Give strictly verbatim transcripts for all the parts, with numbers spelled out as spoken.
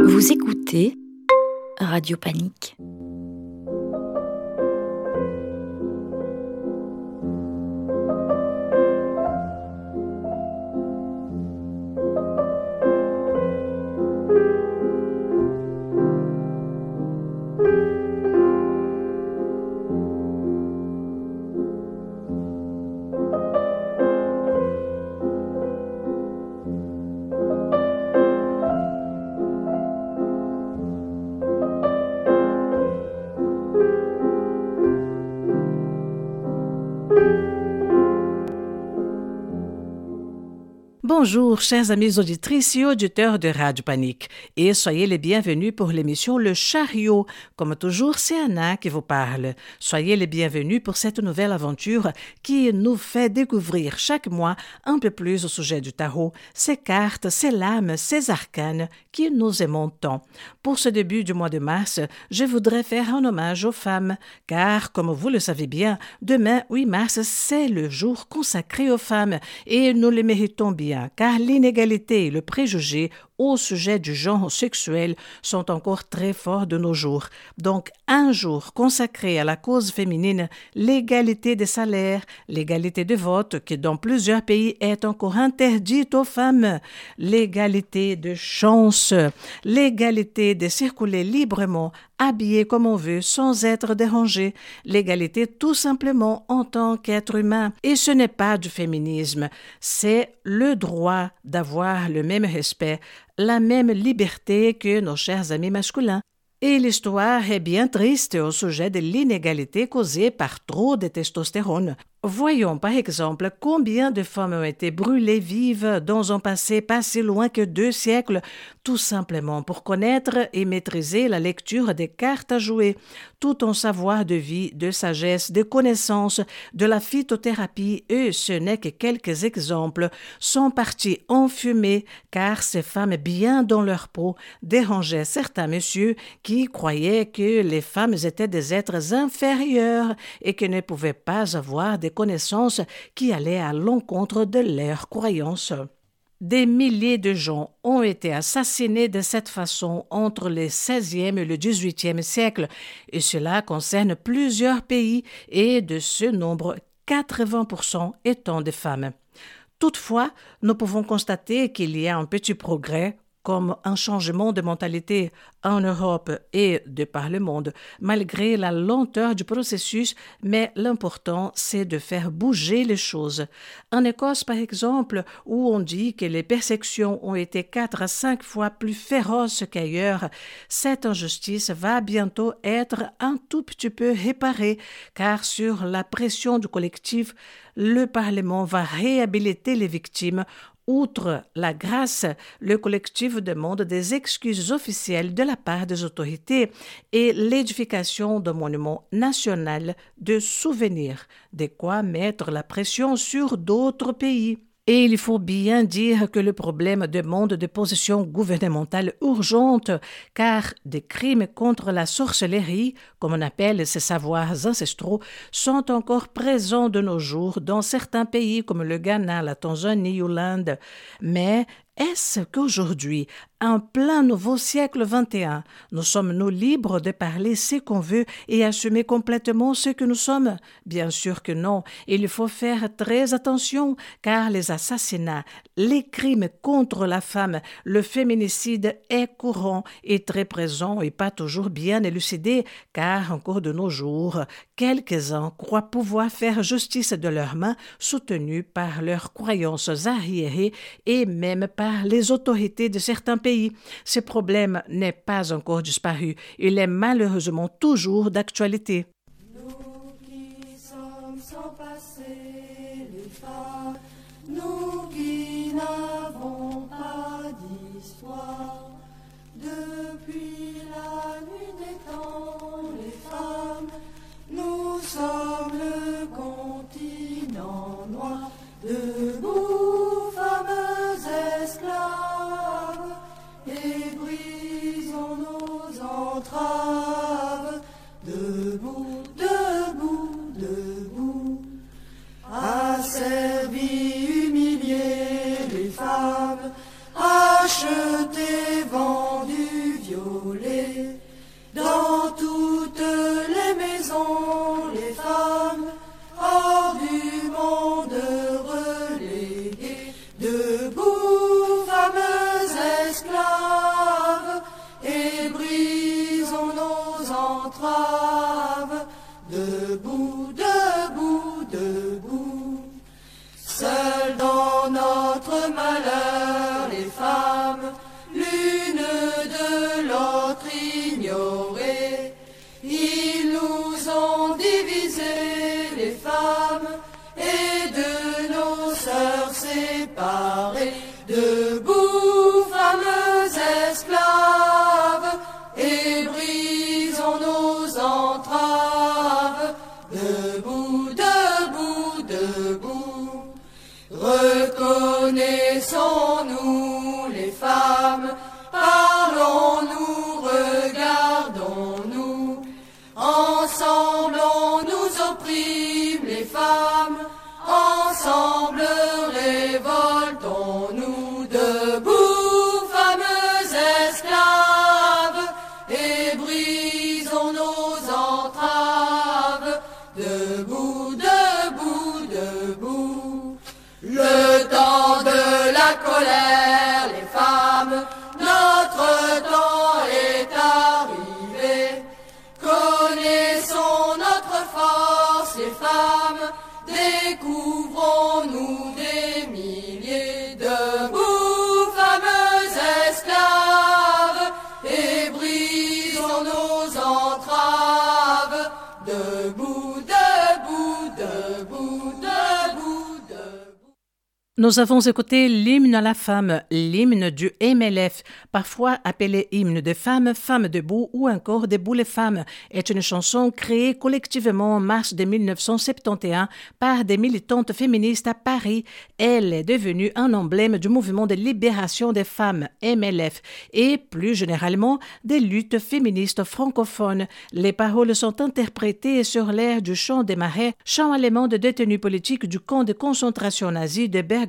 Vous écoutez Radio Panique. Bonjour, chers amis auditrices et auditeurs de Radio Panique, et soyez les bienvenus pour l'émission Le Chariot. Comme toujours, c'est Anna qui vous parle. Soyez les bienvenus pour cette nouvelle aventure qui nous fait découvrir chaque mois un peu plus au sujet du tarot, ses cartes, ses lames, ses arcanes qui nous aimons tant. Pour ce début du mois de mars, je voudrais faire un hommage aux femmes, car, comme vous le savez bien, demain, huit mars, c'est le jour consacré aux femmes, et nous le méritons bien. Car l'inégalité et le préjugé au sujet du genre sexuel sont encore très forts de nos jours. Donc, un jour consacré à la cause féminine, l'égalité des salaires, l'égalité de vote, qui dans plusieurs pays est encore interdite aux femmes, l'égalité de chance, l'égalité de circuler librement, habillé comme on veut, sans être dérangé, l'égalité tout simplement en tant qu'être humain. Et ce n'est pas du féminisme, c'est le droit d'avoir le même respect, la même liberté que nos chers amis masculins. Et l'histoire est bien triste au sujet de l'inégalité causée par trop de testostérone. Voyons par exemple combien de femmes ont été brûlées vives dans un passé pas si loin que deux siècles, tout simplement pour connaître et maîtriser la lecture des cartes à jouer, tout en savoir de vie, de sagesse, de connaissances, de la phytothérapie, et ce n'est que quelques exemples, sont partis en fumée, car ces femmes bien dans leur peau dérangeaient certains messieurs qui croyaient que les femmes étaient des êtres inférieurs et que ne pouvaient pas avoir des connaissances qui allaient à l'encontre de leurs croyances. Des milliers de gens ont été assassinés de cette façon entre le seizième et le dix-huitième siècle, et cela concerne plusieurs pays, et de ce nombre, quatre-vingts pour cent étant des femmes. Toutefois, nous pouvons constater qu'il y a un petit progrès, comme un changement de mentalité en Europe et de par le monde, malgré la lenteur du processus, mais l'important, c'est de faire bouger les choses. En Écosse, par exemple, où on dit que les persécutions ont été quatre à cinq fois plus féroces qu'ailleurs, cette injustice va bientôt être un tout petit peu réparée, car sur la pression du collectif, le Parlement va réhabiliter les victimes. Outre la grâce, le collectif demande des excuses officielles de la part des autorités et l'édification d'un monument national de souvenirs, de quoi mettre la pression sur d'autres pays. Et il faut bien dire que le problème demande des positions gouvernementales urgentes, car des crimes contre la sorcellerie, comme on appelle ces savoirs ancestraux, sont encore présents de nos jours dans certains pays comme le Ghana, la Tanzanie ou l'Inde. Mais est-ce qu'aujourd'hui, en plein nouveau siècle vingt et un, nous sommes-nous libres de parler ce qu'on veut et assumer complètement ce que nous sommes? Bien sûr que non. Il faut faire très attention, car les assassinats, les crimes contre la femme, le féminicide est courant et très présent et pas toujours bien élucidé, car encore de nos jours, quelques-uns croient pouvoir faire justice de leurs mains, soutenus par leurs croyances arriérées et même par les autorités de certains pays. Ce problème n'est pas encore disparu. Il est malheureusement toujours d'actualité. Nous qui sommes sans passé, les femmes, nous qui n'avons pas d'histoire, depuis la nuit des temps, les femmes, nous sommes le continent noir, debout, fameuses esclaves, et brisons nos entraves, debout, debout, debout, bandolet. Dans toutes les maisons, les femmes hors du monde reléguées, debout, fameuses esclaves, et brisons nos entraves, debout, debout, debout. Seules dans notre malheur, les femmes, l'une de l'autre ignorées, ils nous ont divisés, les femmes, et de nos sœurs séparées, debout, fameuses esclaves, et brisons nos entraves, debout, debout, debout. Reconnaissons-nous les femmes, parlons-nous, regardons-nous, ensemble on nous opprime les femmes, ensemble révoltons-nous, debout, fameuses esclaves, et brisons nos entraves, debout, debout, debout. Le temps de la colère, les femmes, notre temps est arrivé. Connaissons notre force, les femmes, découvrons-nous des milliers, debout, fameuses esclaves, et brisons nos entraves, debout, debout, debout, debout, debout. Nous avons écouté l'hymne à la femme, l'hymne du M L F, parfois appelé hymne des femmes, femmes debout ou encore Debout les femmes, est une chanson créée collectivement en mars de mille neuf cent soixante et onze par des militantes féministes à Paris. Elle est devenue un emblème du mouvement de libération des femmes, M L F, et plus généralement des luttes féministes francophones. Les paroles sont interprétées sur l'air du chant des marais, chant allemand de détenus politiques du camp de concentration nazi de Bergamo.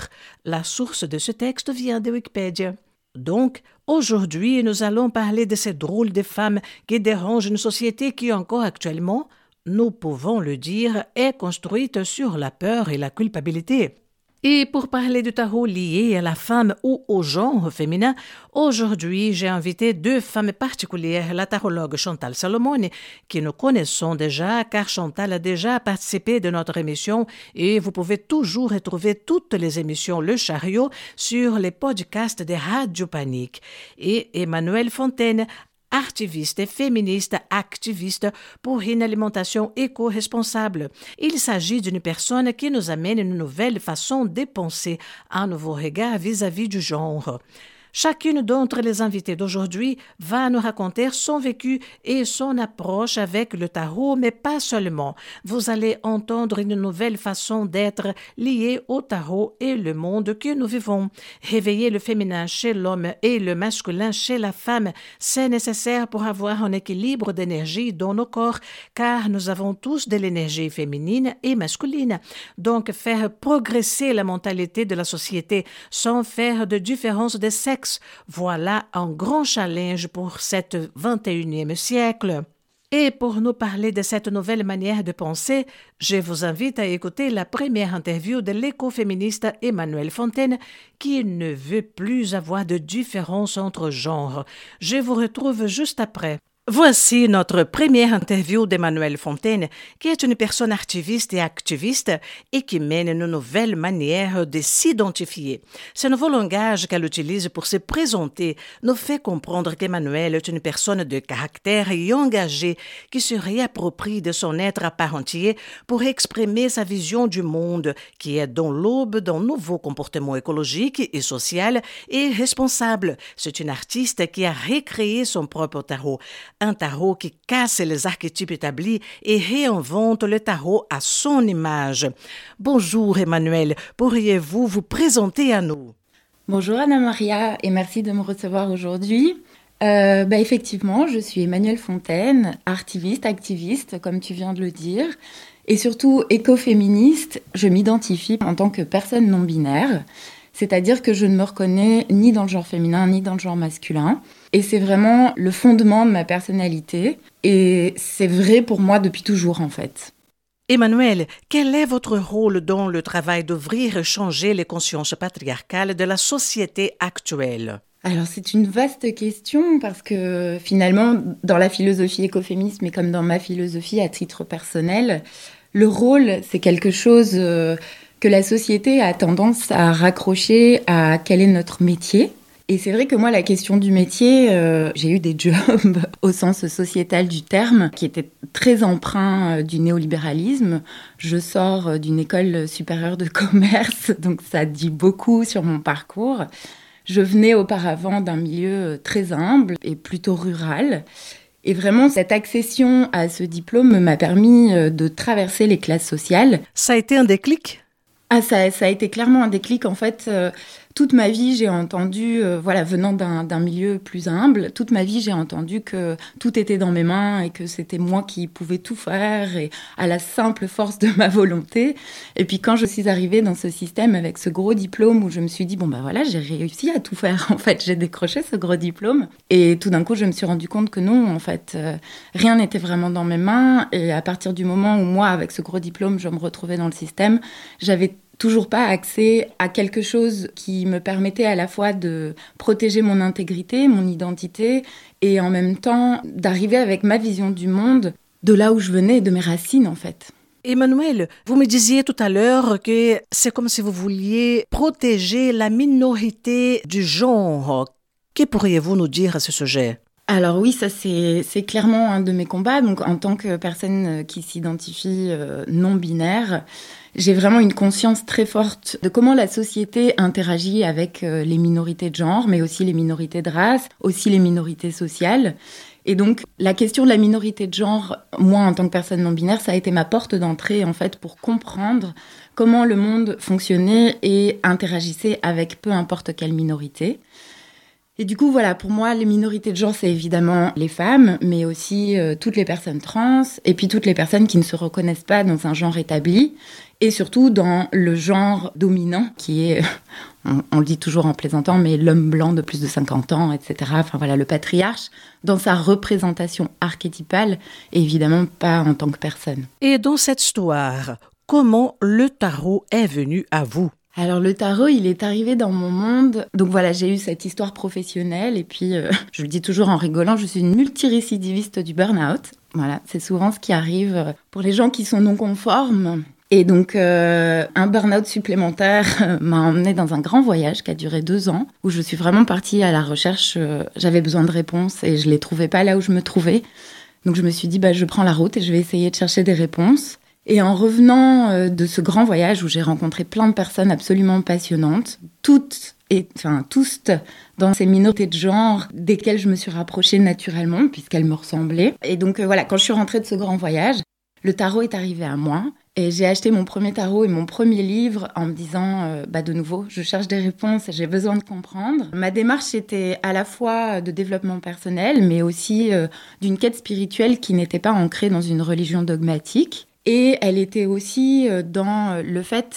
La source de ce texte vient de Wikipédia. Donc, aujourd'hui, nous allons parler de ces drôles de femmes qui dérangent une société qui, encore actuellement, nous pouvons le dire, est construite sur la peur et la culpabilité. Et pour parler du tarot lié à la femme ou au genre féminin, aujourd'hui, j'ai invité deux femmes particulières, la tarologue Chantal Salomone, qui nous connaissons déjà, car Chantal a déjà participé de notre émission et vous pouvez toujours retrouver toutes les émissions Le Chariot sur les podcasts de Radio Panique. Et Emmanuelle Fontaine, artiviste et féministe activiste pour une alimentation éco-responsable. Il s'agit d'une personne qui nous amène une nouvelle façon de penser, un nouveau regard vis-à-vis du genre. Chacune d'entre les invités d'aujourd'hui va nous raconter son vécu et son approche avec le tarot, mais pas seulement. Vous allez entendre une nouvelle façon d'être liée au tarot et le monde que nous vivons. Réveiller le féminin chez l'homme et le masculin chez la femme, c'est nécessaire pour avoir un équilibre d'énergie dans nos corps, car nous avons tous de l'énergie féminine et masculine. Donc, faire progresser la mentalité de la société sans faire de différence de sexe, voilà un grand challenge pour cet vingt et unième siècle. Et pour nous parler de cette nouvelle manière de penser, je vous invite à écouter la première interview de l'écoféministe Emmanuelle Fontaine qui ne veut plus avoir de différence entre genres. Je vous retrouve juste après. Voici notre première interview d'Emmanuelle Fontaine, qui est une personne artiviste et activiste et qui mène une nouvelle manière de s'identifier. Ce nouveau langage qu'elle utilise pour se présenter nous fait comprendre qu'Emmanuelle est une personne de caractère et engagée qui se réapproprie de son être à part entier pour exprimer sa vision du monde, qui est dans l'aube d'un nouveau comportement écologique et social et responsable. C'est une artiste qui a recréé son propre tarot. Un tarot qui casse les archétypes établis et réinvente le tarot à son image. Bonjour Emmanuelle, pourriez-vous vous présenter à nous? Bonjour Anna-Maria et merci de me recevoir aujourd'hui. Euh, bah effectivement, je suis Emmanuelle Fontaine, artiviste, activiste, comme tu viens de le dire, et surtout écoféministe. Je m'identifie en tant que personne non binaire. C'est-à-dire que je ne me reconnais ni dans le genre féminin, ni dans le genre masculin. Et c'est vraiment le fondement de ma personnalité. Et c'est vrai pour moi depuis toujours, en fait. Emmanuelle, quel est votre rôle dans le travail d'ouvrir et changer les consciences patriarcales de la société actuelle? Alors c'est une vaste question parce que finalement, dans la philosophie écoféministe, mais comme dans ma philosophie à titre personnel, le rôle, c'est quelque chose que la société a tendance à raccrocher à quel est notre métier. Et c'est vrai que moi, la question du métier, euh, j'ai eu des jobs au sens sociétal du terme, qui étaient très empreints du néolibéralisme. Je sors d'une école supérieure de commerce, donc ça dit beaucoup sur mon parcours. Je venais auparavant d'un milieu très humble et plutôt rural. Et vraiment, cette accession à ce diplôme m'a permis de traverser les classes sociales. Ça a été un déclic ? Ah, ça, ça a été clairement un déclic. En fait, euh, toute ma vie, j'ai entendu, euh, voilà, venant d'un, d'un milieu plus humble, toute ma vie, j'ai entendu que tout était dans mes mains et que c'était moi qui pouvais tout faire et à la simple force de ma volonté. Et puis quand je suis arrivée dans ce système avec ce gros diplôme où je me suis dit, bon ben voilà, j'ai réussi à tout faire. En fait, j'ai décroché ce gros diplôme. Et tout d'un coup, je me suis rendu compte que non, en fait, euh, rien n'était vraiment dans mes mains. Et à partir du moment où moi, avec ce gros diplôme, je me retrouvais dans le système, j'avais toujours pas accès à quelque chose qui me permettait à la fois de protéger mon intégrité, mon identité, et en même temps d'arriver avec ma vision du monde de là où je venais, de mes racines en fait. Emmanuelle, vous me disiez tout à l'heure que c'est comme si vous vouliez protéger la minorité du genre. Que pourriez-vous nous dire à ce sujet ? Alors oui, ça c'est, c'est clairement un de mes combats. Donc en tant que personne qui s'identifie euh, non-binaire, j'ai vraiment une conscience très forte de comment la société interagit avec euh, les minorités de genre, mais aussi les minorités de race, aussi les minorités sociales. Et donc la question de la minorité de genre, moi en tant que personne non-binaire, ça a été ma porte d'entrée en fait pour comprendre comment le monde fonctionnait et interagissait avec peu importe quelle minorité. Et du coup, voilà, pour moi, les minorités de genre, c'est évidemment les femmes, mais aussi euh, toutes les personnes trans, et puis toutes les personnes qui ne se reconnaissent pas dans un genre établi, et surtout dans le genre dominant, qui est, on, on le dit toujours en plaisantant, mais l'homme blanc de plus de cinquante ans, et cetera. Enfin voilà, le patriarche, dans sa représentation archétypale, et évidemment pas en tant que personne. Et dans cette histoire, comment le tarot est venu à vous ? Alors le tarot, il est arrivé dans mon monde. Donc voilà, j'ai eu cette histoire professionnelle et puis euh, je le dis toujours en rigolant, je suis une multirécidiviste du burn-out. Voilà, c'est souvent ce qui arrive pour les gens qui sont non conformes. Et donc euh, un burn-out supplémentaire m'a emmenée dans un grand voyage qui a duré deux ans où je suis vraiment partie à la recherche. Euh, j'avais besoin de réponses et je les trouvais pas là où je me trouvais. Donc je me suis dit, bah, je prends la route et je vais essayer de chercher des réponses. Et en revenant de ce grand voyage où j'ai rencontré plein de personnes absolument passionnantes, toutes et enfin tous dans ces minorités de genre desquelles je me suis rapprochée naturellement puisqu'elles me ressemblaient. Et donc euh, voilà, quand je suis rentrée de ce grand voyage, le tarot est arrivé à moi et j'ai acheté mon premier tarot et mon premier livre en me disant euh, bah de nouveau, je cherche des réponses et j'ai besoin de comprendre. Ma démarche était à la fois de développement personnel mais aussi euh, d'une quête spirituelle qui n'était pas ancrée dans une religion dogmatique. Et elle était aussi dans le fait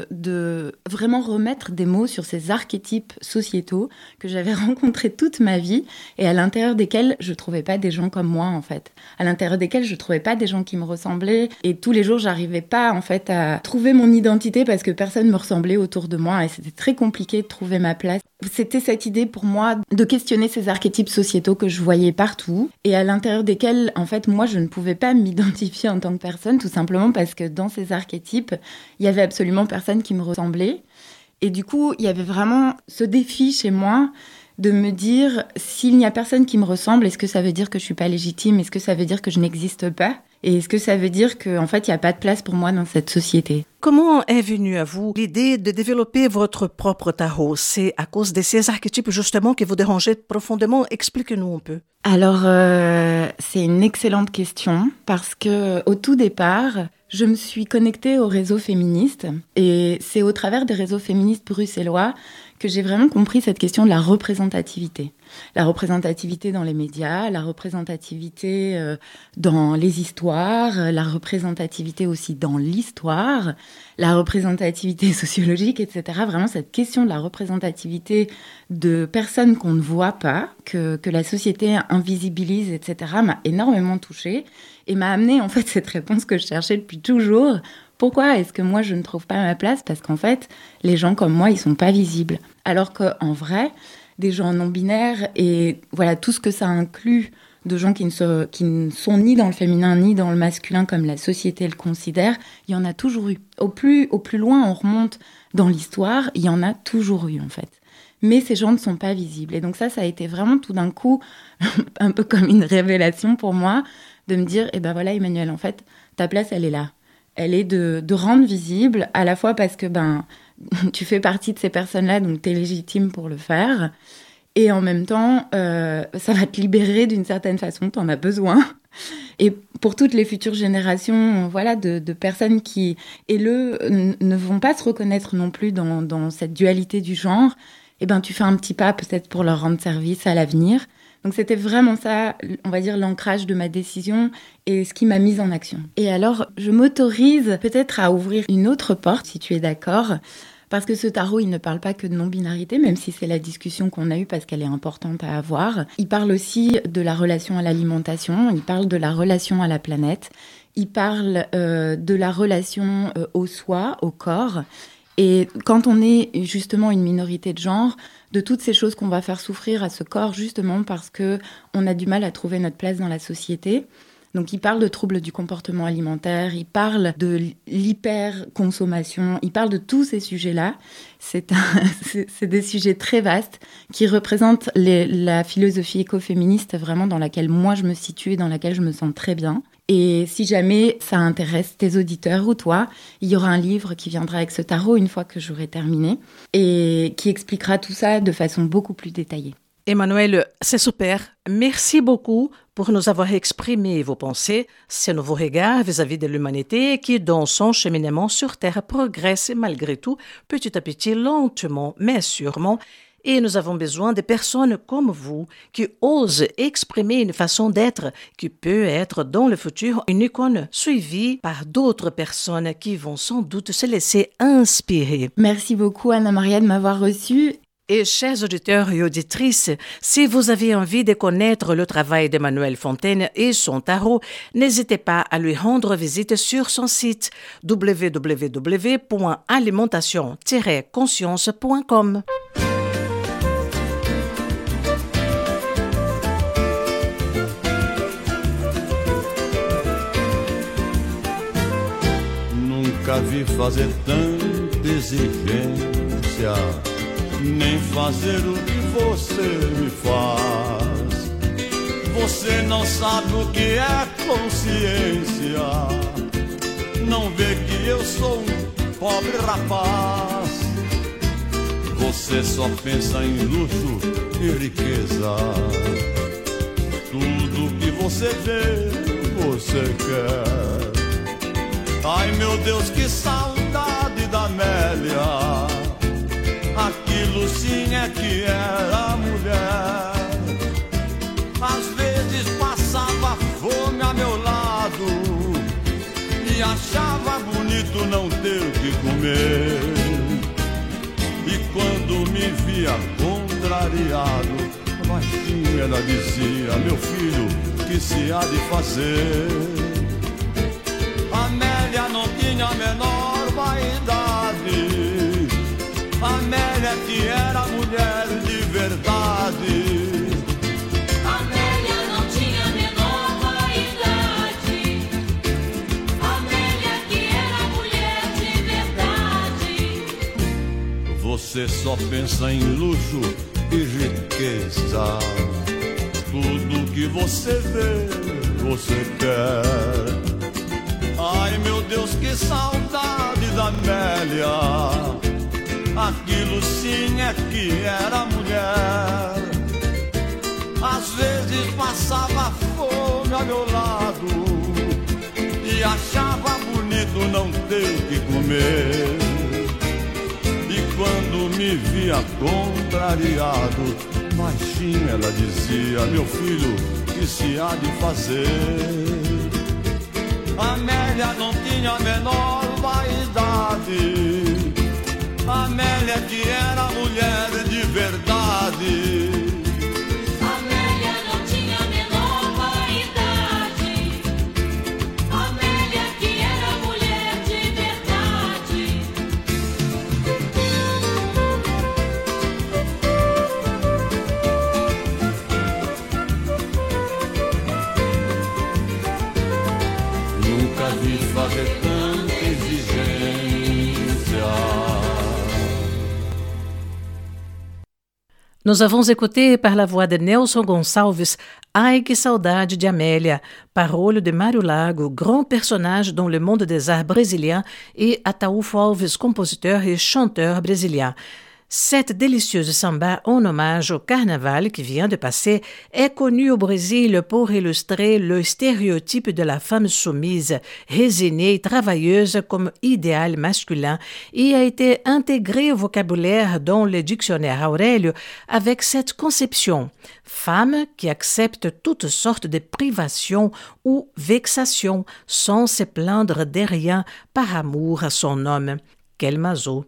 de vraiment remettre des mots sur ces archétypes sociétaux que j'avais rencontrés toute ma vie et à l'intérieur desquels je trouvais pas des gens comme moi en fait. À l'intérieur desquels je trouvais pas des gens qui me ressemblaient et tous les jours j'arrivais pas en fait à trouver mon identité parce que personne me ressemblait autour de moi et c'était très compliqué de trouver ma place. C'était cette idée pour moi de questionner ces archétypes sociétaux que je voyais partout et à l'intérieur desquels en fait moi je ne pouvais pas m'identifier en tant que personne tout simplement parce que dans ces archétypes, il y avait absolument personne qui me ressemblait. Et du coup, il y avait vraiment ce défi chez moi de me dire, s'il n'y a personne qui me ressemble, est-ce que ça veut dire que je suis pas légitime ? Est-ce que ça veut dire que je n'existe pas ? Et est-ce que ça veut dire qu'en fait, il n'y a pas de place pour moi dans cette société ? Comment est venue à vous l'idée de développer votre propre tarot ? C'est à cause de ces archétypes justement qui vous dérangeaient profondément ? Expliquez-nous un peu. Alors, euh, c'est une excellente question parce que au tout départ, je me suis connectée au réseau féministe et c'est au travers des réseaux féministes bruxellois que j'ai vraiment compris cette question de la représentativité. La représentativité dans les médias, la représentativité euh, dans les histoires, la représentativité aussi dans l'histoire, la représentativité sociologique, et cetera. Vraiment, cette question de la représentativité de personnes qu'on ne voit pas, que, que la société invisibilise, et cetera, m'a énormément touchée et m'a amené en fait cette réponse que je cherchais depuis toujours. Pourquoi est-ce que moi je ne trouve pas ma place ? Parce qu'en fait, les gens comme moi, ils sont pas visibles. Alors qu'en vrai, des gens non-binaires et voilà tout ce que ça inclut de gens qui ne, se, qui ne sont ni dans le féminin ni dans le masculin comme la société le considère, il y en a toujours eu. Au plus, au plus loin on remonte dans l'histoire, il y en a toujours eu en fait. Mais ces gens ne sont pas visibles. Et donc ça, ça a été vraiment tout d'un coup un peu comme une révélation pour moi de me dire, eh ben voilà Emmanuelle, en fait, ta place, elle est là. Elle est de, de rendre visible, à la fois parce que ben, tu fais partie de ces personnes-là, donc tu es légitime pour le faire. Et en même temps, euh, ça va te libérer d'une certaine façon, tu en as besoin. Et pour toutes les futures générations voilà, de, de personnes qui, et le, n- ne vont pas se reconnaître non plus dans, dans cette dualité du genre, eh ben, tu fais un petit pas peut-être pour leur rendre service à l'avenir. Donc c'était vraiment ça, on va dire, l'ancrage de ma décision et ce qui m'a mise en action. Et alors, je m'autorise peut-être à ouvrir une autre porte, si tu es d'accord, parce que ce tarot, il ne parle pas que de non-binarité, même si c'est la discussion qu'on a eue parce qu'elle est importante à avoir. Il parle aussi de la relation à l'alimentation, il parle de la relation à la planète, il parle euh, de la relation euh, au soi, au corps. Et quand on est justement une minorité de genre, de toutes ces choses qu'on va faire souffrir à ce corps, justement parce qu'on a du mal à trouver notre place dans la société. Donc il parle de troubles du comportement alimentaire, il parle de l'hyperconsommation, il parle de tous ces sujets-là. C'est, un, c'est, c'est des sujets très vastes qui représentent les, la philosophie écoféministe vraiment dans laquelle moi je me situe et dans laquelle je me sens très bien. Et si jamais ça intéresse tes auditeurs ou toi, il y aura un livre qui viendra avec ce tarot une fois que j'aurai terminé et qui expliquera tout ça de façon beaucoup plus détaillée. Emmanuelle, c'est super. Merci beaucoup pour nous avoir exprimé vos pensées, ces nouveaux regards vis-à-vis de l'humanité qui, dans son cheminement sur Terre, progresse malgré tout, petit à petit, lentement, mais sûrement. Et nous avons besoin de personnes comme vous qui osent exprimer une façon d'être qui peut être dans le futur une icône suivie par d'autres personnes qui vont sans doute se laisser inspirer. Merci beaucoup Anna-Maria de m'avoir reçue. Et chers auditeurs et auditrices, si vous avez envie de connaître le travail d'Emmanuelle Fontaine et son tarot, n'hésitez pas à lui rendre visite sur son site w w w point alimentation tiret conscience point com. Nunca vi fazer tanta exigência, nem fazer o que você me faz. Você não sabe o que é consciência, não vê que eu sou um pobre rapaz. Você só pensa em luxo e riqueza, tudo que você vê, você quer. Ai meu Deus, que saudade da Amélia, aquilo sim é que era mulher. Às vezes passava fome a meu lado e achava bonito não ter o que comer. E quando me via contrariado, baixinho ela dizia: meu filho, que se há de fazer? Amélia não tinha a menor vaidade, Amélia que era mulher de verdade. Amélia não tinha a menor vaidade, Amélia que era mulher de verdade. Você só pensa em luxo e riqueza, tudo que você vê, você quer. Ai meu Deus, que saudade da Amélia, aquilo sim é que era mulher. Às vezes passava fome ao meu lado e achava bonito não ter o que comer. E quando me via contrariado, baixinho ela dizia: meu filho, que se há de fazer? Amélia não tinha a menor vaidade, Amélia que era mulher de verdade. Amélia não tinha a menor vaidade, Amélia que era mulher de verdade. Nunca vi fazer tanta exigência. Nous avons écouté par la voix de Nelson Gonçalves Ai que saudade de Amélia, parole de Mário Lago, grand personnage dans le monde des arts brésiliens, et Ataúfo Alves, compositeur et chanteur brésilien. Cette délicieuse samba en hommage au carnaval qui vient de passer est connue au Brésil pour illustrer le stéréotype de la femme soumise, résignée, travailleuse comme idéal masculin et a été intégrée au vocabulaire dans le dictionnaire Aurélio avec cette conception. Femme qui accepte toutes sortes de privations ou vexations sans se plaindre de rien par amour à son homme. Quel maso!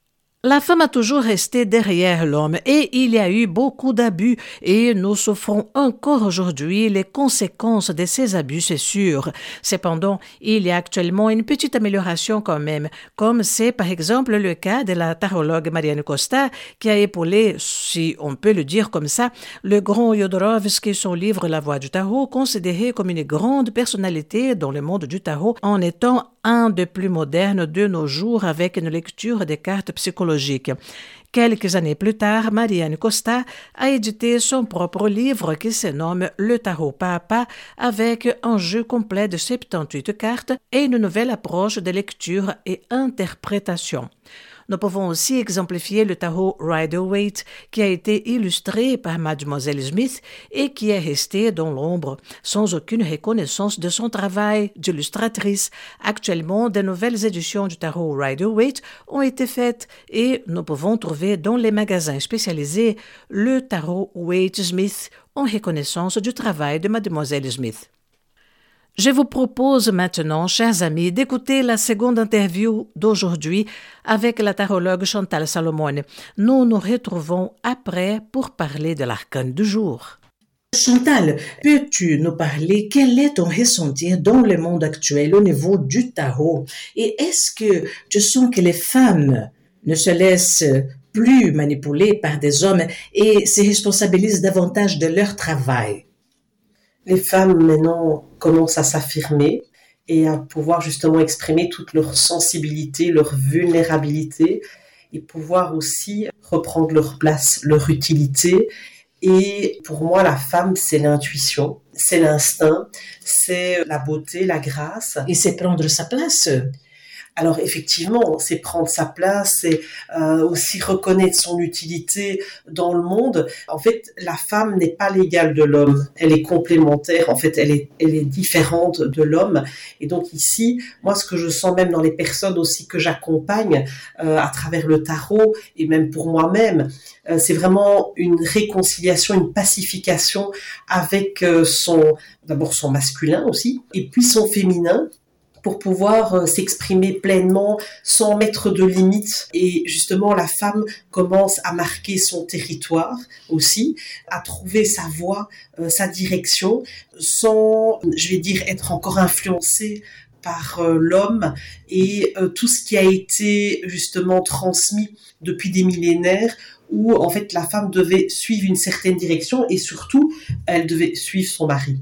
La femme a toujours resté derrière l'homme et il y a eu beaucoup d'abus et nous souffrons encore aujourd'hui les conséquences de ces abus, c'est sûr. Cependant, il y a actuellement une petite amélioration quand même, comme c'est par exemple le cas de la tarologue Marianne Costa qui a épaulé, si on peut le dire comme ça, le grand Jodorowsky, son livre La Voix du Tarot, considéré comme une grande personnalité dans le monde du tarot en étant un des plus modernes de nos jours avec une lecture des cartes psychologiques. Quelques années plus tard, Marianne Costa a édité son propre livre qui se nomme Le Tarot pas à pas avec un jeu complet de soixante-dix-huit cartes et une nouvelle approche de lecture et interprétation. Nous pouvons aussi exemplifier le tarot Rider-Waite qui a été illustré par Mademoiselle Smith et qui est resté dans l'ombre sans aucune reconnaissance de son travail d'illustratrice. Actuellement, de nouvelles éditions du tarot Rider-Waite ont été faites et nous pouvons trouver dans les magasins spécialisés le tarot Waite-Smith en reconnaissance du travail de Mademoiselle Smith. Je vous propose maintenant, chers amis, d'écouter la seconde interview d'aujourd'hui avec la tarologue Chantal Salomone. Nous nous retrouvons après pour parler de l'arcane du jour. Chantal, peux-tu nous parler quel est ton ressenti dans le monde actuel au niveau du tarot? Et est-ce que tu sens que les femmes ne se laissent plus manipuler par des hommes et se responsabilisent davantage de leur travail? Les femmes maintenant commencent à s'affirmer et à pouvoir justement exprimer toute leur sensibilité, leur vulnérabilité et pouvoir aussi reprendre leur place, leur utilité. Et pour moi, la femme, c'est l'intuition, c'est l'instinct, c'est la beauté, la grâce. Et c'est prendre sa place. Alors effectivement, c'est prendre sa place, c'est euh, aussi reconnaître son utilité dans le monde. En fait, la femme n'est pas l'égale de l'homme, elle est complémentaire, en fait, elle est, elle est différente de l'homme. Et donc ici, moi, ce que je sens même dans les personnes aussi que j'accompagne euh, à travers le tarot, et même pour moi-même, euh, c'est vraiment une réconciliation, une pacification avec euh, son, d'abord son masculin aussi, et puis son féminin, pour pouvoir euh, s'exprimer pleinement sans mettre de limites. Et justement, la femme commence à marquer son territoire aussi, à trouver sa voie, euh, sa direction, sans, je vais dire, être encore influencée par euh, l'homme et euh, tout ce qui a été justement transmis depuis des millénaires, où en fait la femme devait suivre une certaine direction et surtout, elle devait suivre son mari.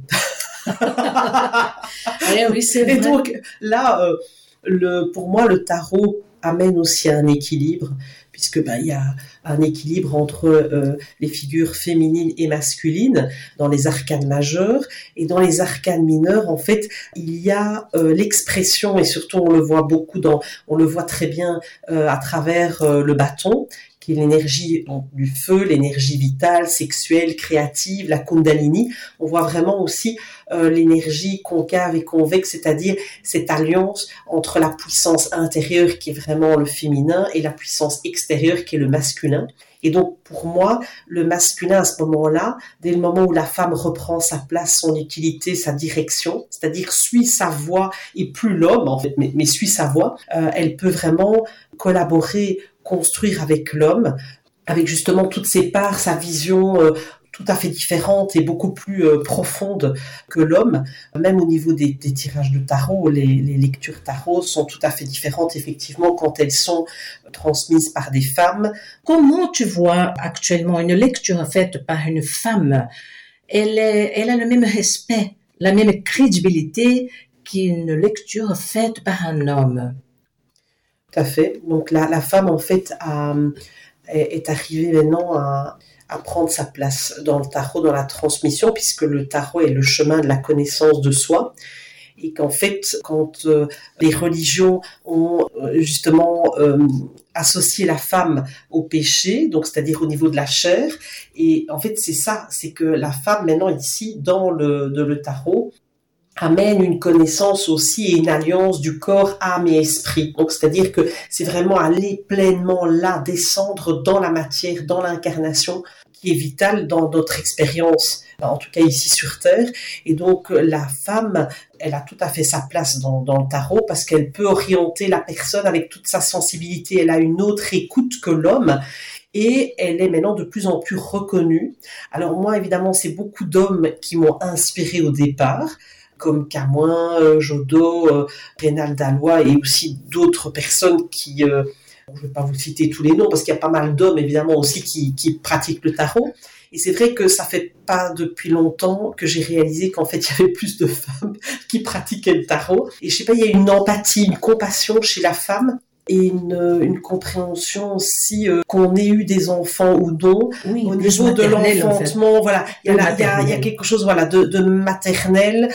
Eh oui, c'est vrai. Et donc là, euh, le, pour moi, le tarot amène aussi un équilibre, puisque ben, il y a un équilibre entre euh, les figures féminines et masculines dans les arcanes majeures, et dans les arcanes mineures, en fait, il y a euh, l'expression, et surtout on le voit beaucoup dans, on le voit très bien euh, à travers euh, le bâton, qui est l'énergie du feu, l'énergie vitale, sexuelle, créative, la Kundalini. On voit vraiment aussi euh, l'énergie concave et convexe, c'est-à-dire cette alliance entre la puissance intérieure qui est vraiment le féminin et la puissance extérieure qui est le masculin. Et donc, pour moi, le masculin, à ce moment-là, dès le moment où la femme reprend sa place, son utilité, sa direction, c'est-à-dire suit sa voie et plus l'homme, en fait, mais, mais suit sa voie, euh, elle peut vraiment collaborer, construire avec l'homme, avec justement toutes ses parts, sa vision euh, tout à fait différente et beaucoup plus euh, profonde que l'homme. Même au niveau des, des tirages de tarot, les, les lectures tarot sont tout à fait différentes, effectivement, quand elles sont transmises par des femmes. Comment tu vois actuellement une lecture faite par une femme? Elle, est, elle a le même respect, la même crédibilité qu'une lecture faite par un homme. Tout à fait. Donc la, la femme, en fait, a, est, est arrivée maintenant à, à prendre sa place dans le tarot, dans la transmission, puisque le tarot est le chemin de la connaissance de soi. Et qu'en fait, quand euh, les religions ont euh, justement euh, associé la femme au péché, donc c'est-à-dire au niveau de la chair, et en fait c'est ça, c'est que la femme maintenant ici, dans le, de le tarot, amène une connaissance aussi et une alliance du corps, âme et esprit. Donc, c'est-à-dire que c'est vraiment aller pleinement là, descendre dans la matière, dans l'incarnation, qui est vitale dans notre expérience, en tout cas ici sur Terre. Et donc, la femme, elle a tout à fait sa place dans, dans le tarot parce qu'elle peut orienter la personne avec toute sa sensibilité. Elle a une autre écoute que l'homme. Et elle est maintenant de plus en plus reconnue. Alors moi, évidemment, c'est beaucoup d'hommes qui m'ont inspiré au départ, comme Camoin, euh, Jodot, euh, Rénal Dallois et aussi d'autres personnes qui, euh, je ne vais pas vous citer tous les noms parce qu'il y a pas mal d'hommes évidemment aussi qui, qui pratiquent le tarot. Et c'est vrai que ça fait pas depuis longtemps que j'ai réalisé qu'en fait il y avait plus de femmes qui pratiquaient le tarot. Et je sais pas, il y a une empathie, une compassion chez la femme. Et une, une compréhension aussi euh, qu'on ait eu des enfants ou non, Oui, au plus niveau de maternel, en l'enfantement, fait. voilà, il y, a Plus la- il y a, il y a quelque chose, voilà, de, de maternel.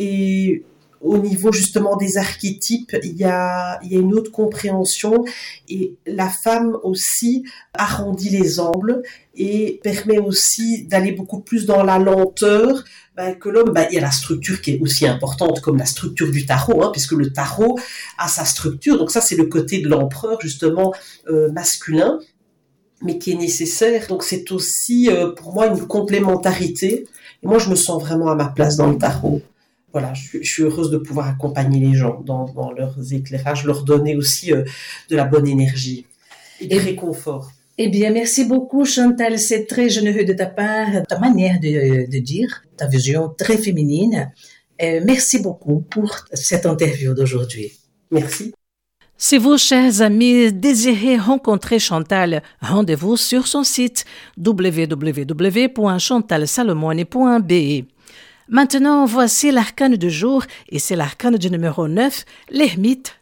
Et au niveau justement des archétypes, il y a, il y a une autre compréhension. Et la femme aussi arrondit les angles et permet aussi d'aller beaucoup plus dans la lenteur. Ben, que l'homme, ben, il y a la structure qui est aussi importante comme la structure du tarot, hein, puisque le tarot a sa structure. Donc ça, c'est le côté de l'empereur, justement, euh, masculin, mais qui est nécessaire. Donc c'est aussi, euh, pour moi, une complémentarité. Et moi, je me sens vraiment à ma place dans le tarot. Voilà, je, suis- je suis heureuse de pouvoir accompagner les gens dans, dans leurs éclairages, leur donner aussi euh, de la bonne énergie et du Et- réconfort. Eh bien, merci beaucoup, Chantal. C'est très généreux de ta part, ta manière de, de dire, ta vision très féminine. Euh, merci beaucoup pour cette interview d'aujourd'hui. Merci. Si vous, chers amis, désirez rencontrer Chantal, rendez-vous sur son site w w w point chantal salomone point b e. Maintenant, voici l'arcane du jour, et c'est l'arcane du numéro neuf, l'ermite.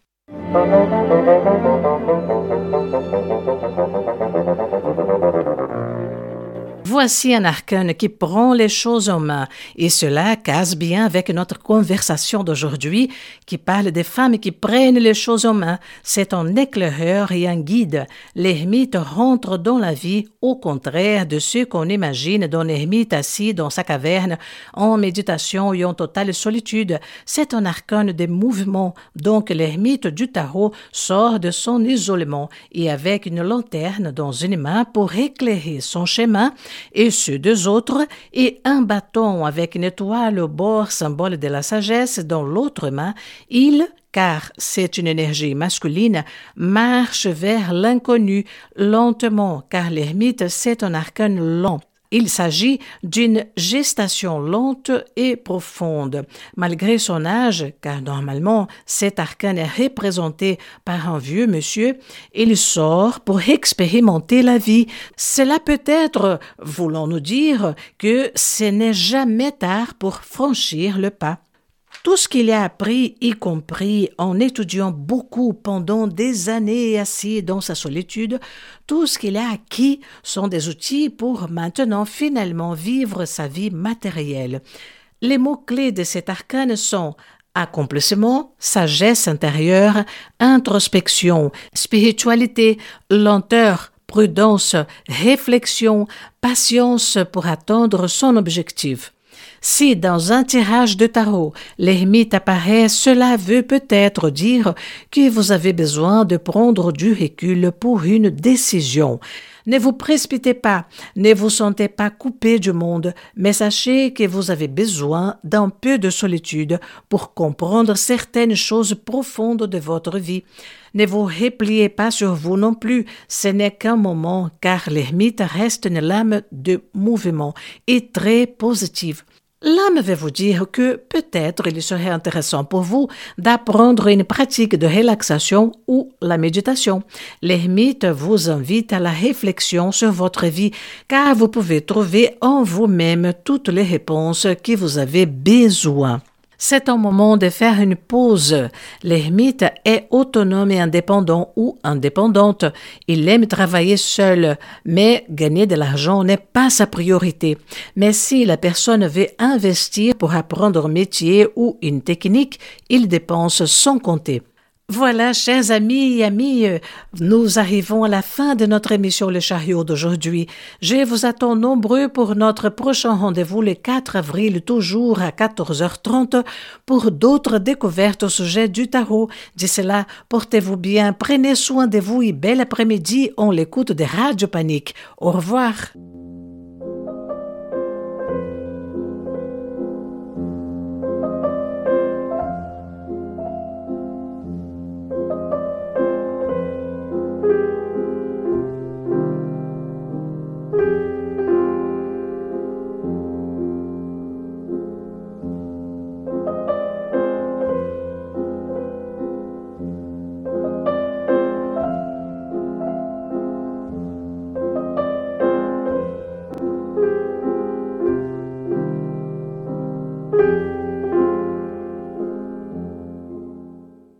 Voici un arcane qui prend les choses en main, et cela case bien avec notre conversation d'aujourd'hui qui parle des femmes qui prennent les choses en main. C'est un éclaireur et un guide. L'ermite rentre dans la vie au contraire de ce qu'on imagine d'un ermite assis dans sa caverne en méditation et en totale solitude. C'est un arcane des mouvements, donc l'ermite du tarot sort de son isolement et avec une lanterne dans une main pour éclairer son chemin et ceux deux autres, et un bâton avec une étoile au bord, symbole de la sagesse, dans l'autre main, il, car c'est une énergie masculine, marche vers l'inconnu lentement, car l'ermite, c'est un arcane lent. Il s'agit d'une gestation lente et profonde. Malgré son âge, car normalement cet arcane est représenté par un vieux monsieur, il sort pour expérimenter la vie. Cela peut être, voulons-nous dire, que ce n'est jamais tard pour franchir le pas. Tout ce qu'il a appris, y compris en étudiant beaucoup pendant des années assis dans sa solitude, tout ce qu'il a acquis sont des outils pour maintenant finalement vivre sa vie matérielle. Les mots-clés de cet arcane sont accomplissement, sagesse intérieure, introspection, spiritualité, lenteur, prudence, réflexion, patience pour atteindre son objectif. Si dans un tirage de tarot, l'ermite apparaît, cela veut peut-être dire que vous avez besoin de prendre du recul pour une décision. Ne vous précipitez pas, ne vous sentez pas coupé du monde, mais sachez que vous avez besoin d'un peu de solitude pour comprendre certaines choses profondes de votre vie. Ne vous repliez pas sur vous non plus, ce n'est qu'un moment, car l'ermite reste une lame de mouvement et très positive. L'âme veut vous dire que peut-être il serait intéressant pour vous d'apprendre une pratique de relaxation ou la méditation. L'ermite vous invite à la réflexion sur votre vie car vous pouvez trouver en vous-même toutes les réponses que vous avez besoin. C'est un moment de faire une pause. L'ermite est autonome et indépendant ou indépendante. Il aime travailler seul, mais gagner de l'argent n'est pas sa priorité. Mais si la personne veut investir pour apprendre un métier ou une technique, il dépense sans compter. Voilà, chers amis et amies, nous arrivons à la fin de notre émission Le Chariot d'aujourd'hui. Je vous attends nombreux pour notre prochain rendez-vous le quatre avril, toujours à quatorze heures trente, pour d'autres découvertes au sujet du tarot. D'ici là, portez-vous bien, prenez soin de vous et bel après-midi, on l'écoute de Radio Panique. Au revoir.